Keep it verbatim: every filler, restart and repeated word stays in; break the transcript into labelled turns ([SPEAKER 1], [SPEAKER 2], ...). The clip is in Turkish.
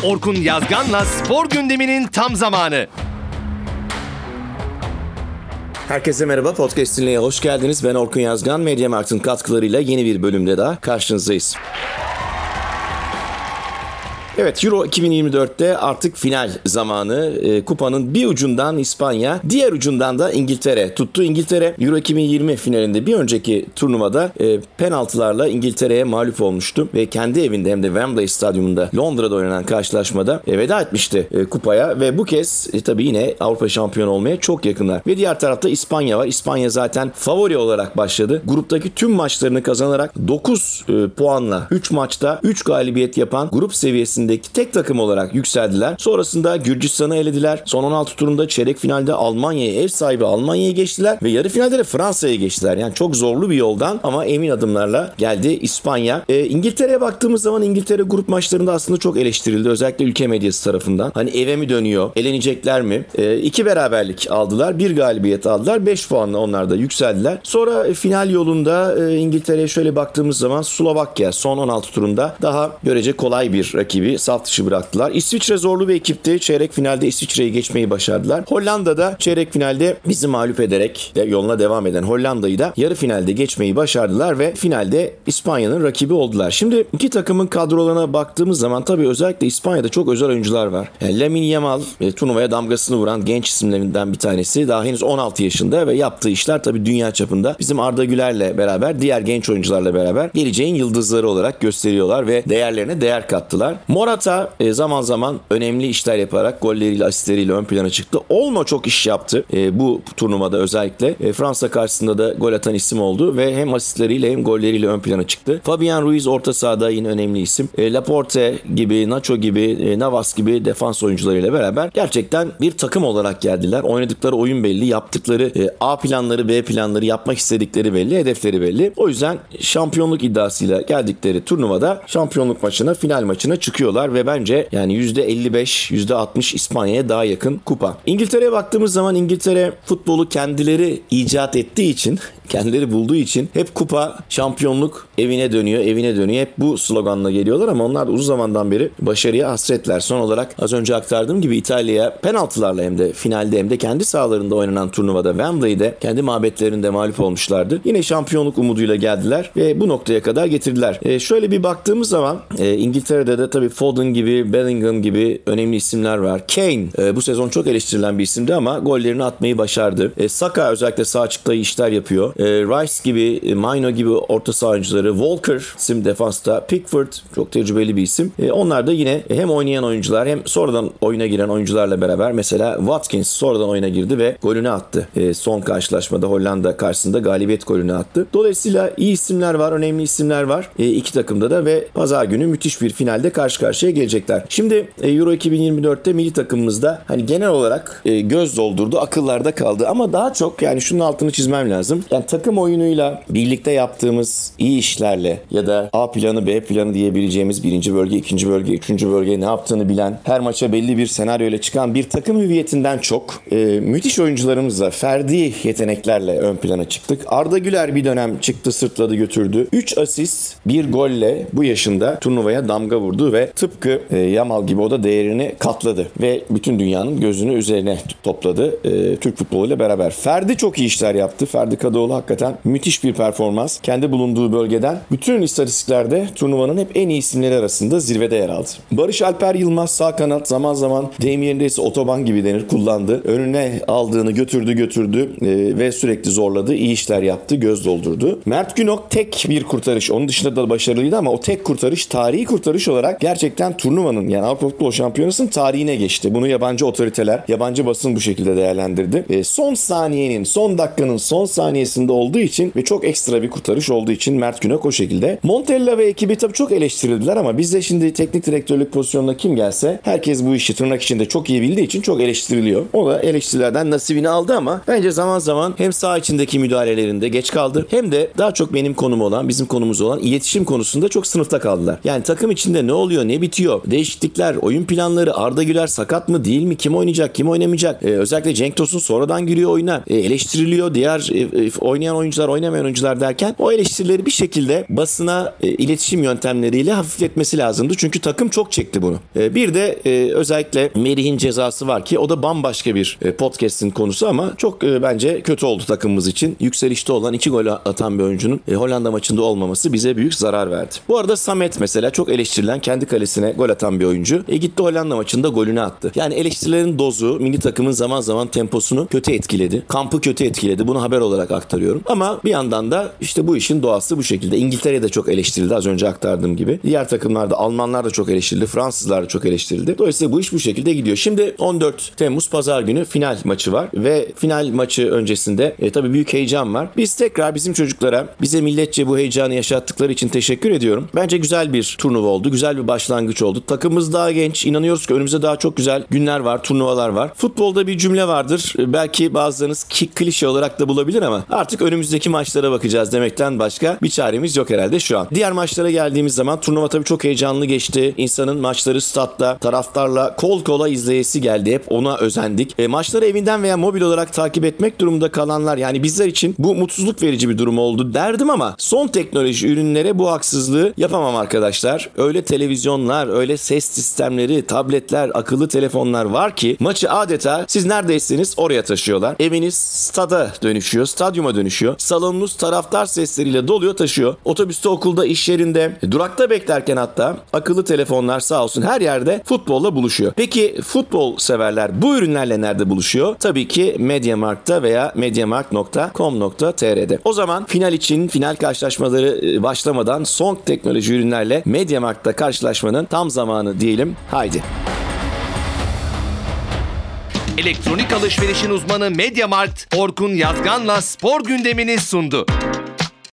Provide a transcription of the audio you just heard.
[SPEAKER 1] Orkun Yazgan'la spor gündeminin tam zamanı.
[SPEAKER 2] Herkese merhaba, Podcast Dinleye'ye hoş geldiniz. Ben Orkun Yazgan, Mediamarkt'ın katkılarıyla yeni bir bölümde daha karşınızdayız. Evet, Euro iki bin yirmi dörtte artık final zamanı. E, kupanın bir ucundan İspanya, diğer ucundan da İngiltere tuttu. İngiltere Euro iki bin yirmi finalinde bir önceki turnuvada e, penaltılarla İngiltere'ye mağlup olmuştu. Ve kendi evinde hem de Wembley Stadyumunda Londra'da oynanan karşılaşmada e, veda etmişti e, kupaya. Ve bu kez e, tabii yine Avrupa şampiyonu olmaya çok yakınlar. Ve diğer tarafta İspanya var. İspanya zaten favori olarak başladı. Gruptaki tüm maçlarını kazanarak dokuz e, puanla üç maçta üç galibiyet yapan grup seviyesinde tek takım olarak yükseldiler. Sonrasında Gürcistan'ı elediler. Son on altı turunda çeyrek finalde Almanya'ya, ev sahibi Almanya'ya geçtiler ve yarı finalde de Fransa'ya geçtiler. Yani çok zorlu bir yoldan ama emin adımlarla geldi İspanya. Ee, İngiltere'ye baktığımız zaman İngiltere grup maçlarında aslında çok eleştirildi. Özellikle ülke medyası tarafından. Hani eve mi dönüyor? Elenecekler mi? Ee, iki beraberlik aldılar. Bir galibiyet aldılar. beş puanla onlar da yükseldiler. Sonra e, final yolunda e, İngiltere'ye şöyle baktığımız zaman Slovakya son on altı turunda daha görece kolay bir rakibi saf dışı bıraktılar. İsviçre zorlu bir ekipti. Çeyrek finalde İsviçre'yi geçmeyi başardılar. Hollanda'da çeyrek finalde bizi mağlup ederek de yoluna devam eden Hollanda'yı da yarı finalde geçmeyi başardılar ve finalde İspanya'nın rakibi oldular. Şimdi iki takımın kadrolarına baktığımız zaman tabii özellikle İspanya'da çok özel oyuncular var. Yani Lamine Yamal e, turnuvaya damgasını vuran genç isimlerinden bir tanesi. Daha henüz on altı yaşında ve yaptığı işler tabii dünya çapında. Bizim Arda Güler'le beraber, diğer genç oyuncularla beraber geleceğin yıldızları olarak gösteriyorlar ve değerlerine değer kattılar. Morata e, zaman zaman önemli işler yaparak golleriyle, asistleriyle ön plana çıktı. Olmo çok iş yaptı e, bu turnuvada özellikle. E, Fransa karşısında da gol atan isim oldu ve hem asistleriyle hem golleriyle ön plana çıktı. Fabian Ruiz orta sahada yine önemli isim. E, Laporte gibi, Nacho gibi, e, Navas gibi defans oyuncularıyla beraber gerçekten bir takım olarak geldiler. Oynadıkları oyun belli, yaptıkları e, A planları, B planları, yapmak istedikleri belli, hedefleri belli. O yüzden şampiyonluk iddiasıyla geldikleri turnuvada şampiyonluk maçına, final maçına çıkıyorlar ve bence yani yüzde elli beş, yüzde altmış İspanya'ya daha yakın kupa. İngiltere'ye baktığımız zaman İngiltere futbolu kendileri icat ettiği için, kendileri bulduğu için hep kupa, şampiyonluk evine dönüyor, evine dönüyor. Hep bu sloganla geliyorlar ama onlar da uzun zamandan beri başarıya hasretler. Son olarak az önce aktardığım gibi İtalya'ya penaltılarla hem de finalde hem de kendi sahalarında oynanan turnuvada Wembley'de kendi mabetlerinde mağlup olmuşlardı. Yine şampiyonluk umuduyla geldiler ve bu noktaya kadar getirdiler. E şöyle bir baktığımız zaman e, İngiltere'de de tabii Foden gibi, Bellingham gibi önemli isimler var. Kane e, bu sezon çok eleştirilen bir isimdi ama gollerini atmayı başardı. E, Saka özellikle sağ açıkta iyi işler yapıyor. E, Rice gibi, e, Maino gibi orta saha oyuncuları, Walker isim defansta, Pickford çok tecrübeli bir isim. E, onlar da yine hem oynayan oyuncular hem sonradan oyuna giren oyuncularla beraber mesela Watkins sonradan oyuna girdi ve golünü attı. E, son karşılaşmada Hollanda karşısında galibiyet golünü attı. Dolayısıyla iyi isimler var, önemli isimler var. E, iki takımda da ve pazar günü müthiş bir finalde karşı karşıya gelecekler. Şimdi e, Euro iki bin yirmi dörtte milli takımımızda hani genel olarak e, göz doldurdu, akıllarda kaldı ama daha çok yani şunun altını çizmem lazım. Yani takım oyunuyla birlikte yaptığımız iyi işlerle ya da A planı, B planı diyebileceğimiz birinci bölge, ikinci bölge, üçüncü bölge ne yaptığını bilen, her maça belli bir senaryoyla çıkan bir takım hüviyetinden çok e, müthiş oyuncularımızla, ferdi yeteneklerle ön plana çıktık. Arda Güler bir dönem çıktı, sırtladı, götürdü. üç asist, bir golle bu yaşında turnuvaya damga vurdu ve tıpkı e, Yamal gibi o da değerini katladı ve bütün dünyanın gözünü üzerine topladı e, Türk futboluyla beraber. Ferdi çok iyi işler yaptı. Ferdi Kadıoğlu hakikaten müthiş bir performans. Kendi bulunduğu bölgeden bütün istatistiklerde turnuvanın hep en iyi isimleri arasında zirvede yer aldı. Barış Alper Yılmaz sağ kanat zaman zaman deyim yerindeyse otoban gibi denir kullandı. Önüne aldığını götürdü götürdü e, ve sürekli zorladı. İyi işler yaptı. Göz doldurdu. Mert Günok tek bir kurtarış. Onun dışında da başarılıydı ama o tek kurtarış tarihi kurtarış olarak gerçekten turnuvanın yani Avrupa Futbol Şampiyonası'nın tarihine geçti. Bunu yabancı otoriteler, yabancı basın bu şekilde değerlendirdi. E, son saniyenin, son dakikanın son saniyesinde olduğu için ve çok ekstra bir kurtarış olduğu için Mert Günok o şekilde. Montella ve ekibi tabii çok eleştirildiler ama bizde şimdi teknik direktörlük pozisyonuna kim gelse herkes bu işi tırnak içinde çok iyi bildiği için çok eleştiriliyor. O da eleştirilerden nasibini aldı ama bence zaman zaman hem saha içindeki müdahalelerinde geç kaldı hem de daha çok benim konum olan, bizim konumuz olan iletişim konusunda çok sınıfta kaldılar. Yani takım içinde ne oluyor, ne bitiyor, değişiklikler, oyun planları, Arda Güler sakat mı değil mi, kim oynayacak, kim oynamayacak, ee, özellikle Cenk Tosun sonradan giriyor oyuna, ee, eleştiriliyor, diğer e, oynayan oyuncular, oynamayan oyuncular derken o eleştirileri bir şekilde basına e, iletişim yöntemleriyle hafifletmesi lazımdı. Çünkü takım çok çekti bunu. E, bir de e, özellikle Merih'in cezası var ki o da bambaşka bir e, podcast'in konusu ama çok e, bence kötü oldu takımımız için. Yükselişte olan iki gol atan bir oyuncunun e, Hollanda maçında olmaması bize büyük zarar verdi. Bu arada Samet mesela çok eleştirilen, kendi kalesine gol atan bir oyuncu. E, gitti Hollanda maçında golünü attı. Yani eleştirilerin dozu milli takımın zaman zaman temposunu kötü etkiledi. Kampı kötü etkiledi. Bunu haber olarak aktarıyorum. Ama bir yandan da işte bu işin doğası bu şekilde. İngiltere'de çok eleştirildi az önce aktardığım gibi. Diğer takımlarda Almanlar da çok eleştirildi. Fransızlar da çok eleştirildi. Dolayısıyla bu iş bu şekilde gidiyor. Şimdi on dört Temmuz Pazar günü final maçı var ve final maçı öncesinde e, tabii büyük heyecan var. Biz tekrar bizim çocuklara bize milletçe bu heyecanı yaşattıkları için teşekkür ediyorum. Bence güzel bir turnuva oldu. Güzel bir başlangıç oldu. Takımımız daha genç. İnanıyoruz ki önümüzde daha çok güzel günler var, turnuvalar var. Futbolda bir cümle vardır. Belki bazılarınız klişe olarak da bulabilir ama artık önümüzdeki maçlara bakacağız demekten başka bir çaremiz yok herhalde şu an. Diğer maçlara geldiğimiz zaman turnuva tabii çok heyecanlı geçti. İnsanın maçları statta, taraftarla kol kola izleyesi geldi. Hep ona özendik. E, maçları evinden veya mobil olarak takip etmek durumunda kalanlar, yani bizler için bu mutsuzluk verici bir durum oldu derdim ama son teknoloji ürünlere bu haksızlığı yapamam arkadaşlar. Öyle televizyonlar, öyle ses sistemleri, tabletler, akıllı telefonlar var ki maçı adeta siz neredeyseniz oraya taşıyorlar. Eviniz stada dönüşüyor, stadyuma dönüşüyor. Salonunuz taraftar sesleriyle doluyor, taşıyor. Otobüste, okulda, iş yerinde, durakta beklerken hatta akıllı telefonlar sağ olsun her yerde futbolla buluşuyor. Peki futbol severler bu ürünlerle nerede buluşuyor? Tabii ki MediaMarkt'ta veya mediamarkt nokta com nokta tr'de. O zaman final için, final karşılaşmaları başlamadan son teknoloji ürünlerle MediaMarkt'ta karşılaşmanın tam zamanı diyelim. Haydi.
[SPEAKER 1] Elektronik alışverişin uzmanı MediaMarkt, Orkun Yazgan'la spor gündemini sundu.